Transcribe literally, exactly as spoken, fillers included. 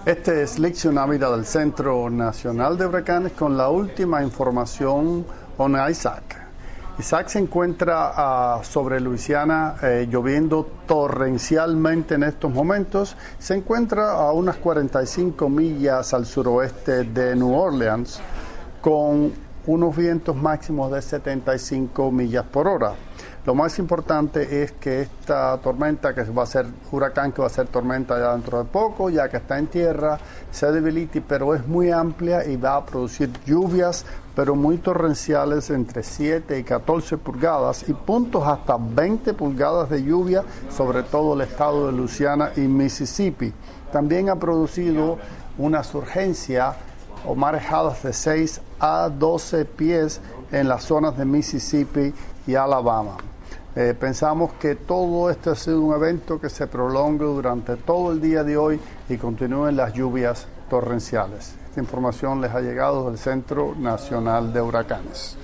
Este es Lee Tsunami del Centro Nacional de Huracanes con la última información on Isaac. Isaac se encuentra uh, sobre Luisiana eh, lloviendo torrencialmente en estos momentos. Se encuentra a unas cuarenta y cinco millas al suroeste de New Orleans con unos vientos máximos de setenta y cinco millas por hora. Lo más importante es que esta tormenta, que va a ser huracán, que va a ser tormenta ya dentro de poco, ya que está en tierra, se debilite, pero es muy amplia y va a producir lluvias, pero muy torrenciales, entre siete y catorce pulgadas y puntos hasta veinte pulgadas de lluvia sobre todo el estado de Luisiana y Mississippi. También ha producido una surgencia o marejadas de seis a doce pies en las zonas de Mississippi y Alabama. Eh, pensamos que todo esto ha sido un evento que se prolongue durante todo el día de hoy y continúen las lluvias torrenciales. Esta información les ha llegado del Centro Nacional de Huracanes.